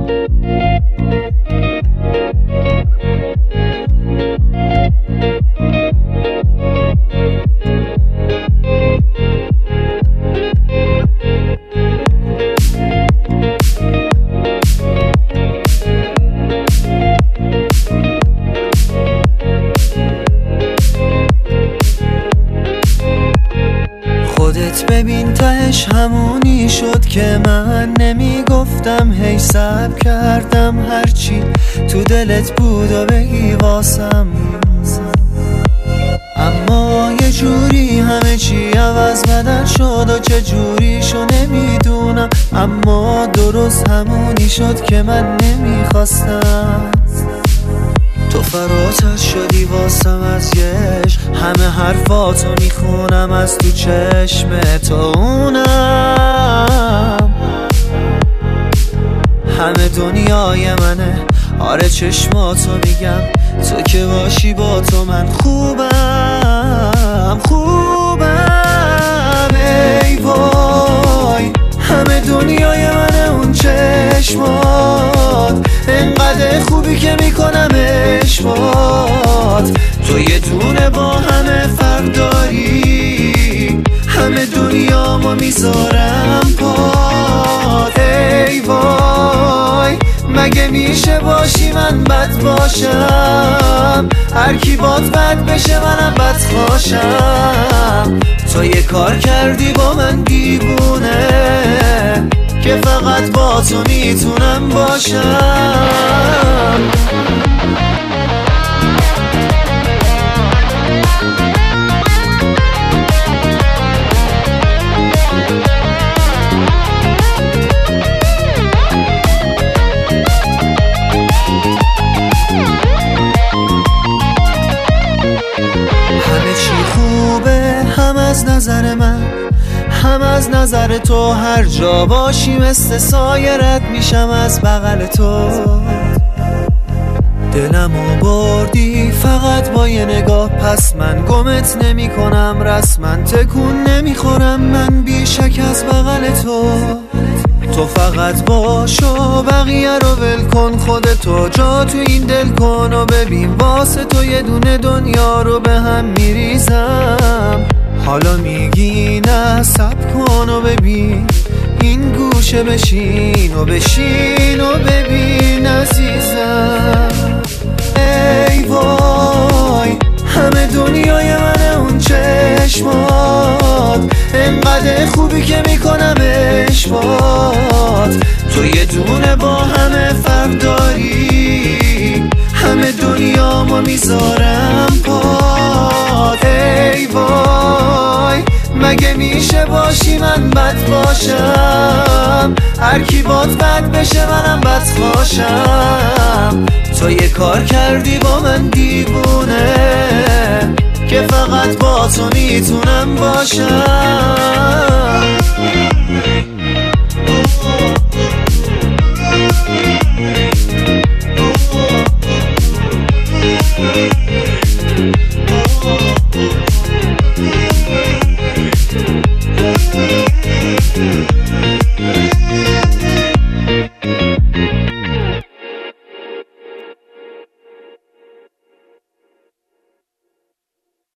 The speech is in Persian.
خودت ببین تهش همونی شد که من نمیگفتم، هی صبر کردم هرچی تو دلت بود و بگی واسم، اما یه جوری همه چی عوض بدل شد و چه جوریشو نمیدونم، اما درست همونی شد که من نمیخواستم. تو فراتر شدی واسم از یش، همه حرفاتو میخونم از تو چشم تو، اونم همه دنیای منه. آره چشماتو میگم، تو که باشی با تو من خوبم خوبم. ای وای همه دنیای منه اون چشمات، انقدر خوبی که میکنم اشمات. تو یه دونه با همه فرق داری، همه دنیامو میذارم پات. ای وای مگه میشه باشی من بد باشم، هر کی باد بد بشه منم بد باشم. تو یه کار کردی با من دیوونه که فقط با تو میتونم باشم. همه چی خوبه هم از نظر من، هم از نظر تو، هر جا باشی مثل سایرت میشم از بغل تو. دلمو بردی فقط با یه نگاه، پس من گمت نمی کنم، رسما تکون نمیخورم من بیشک از بغل تو. تو فقط باش و بقیه رو ول کن، خودتو جا تو این دل کن و ببین واسه تو یه دونه دنیا رو به هم میریزم. حالا میگی نه صبر کن و ببین، این گوشه بشین و بشین و ببین عزیزم. ای وای همه دنیای منه اون چشمات، انقدر خوبی که میکنم اشمات. تو یه دونه با همه فرق داری، همه دنیامو میذارم پات. ای وای مگه میشه باشی من بد باشم، هر کی باد بد بشه منم بد باشم. تو یه کار کردی با من دیوونه که فقط با تو میتونم باشم.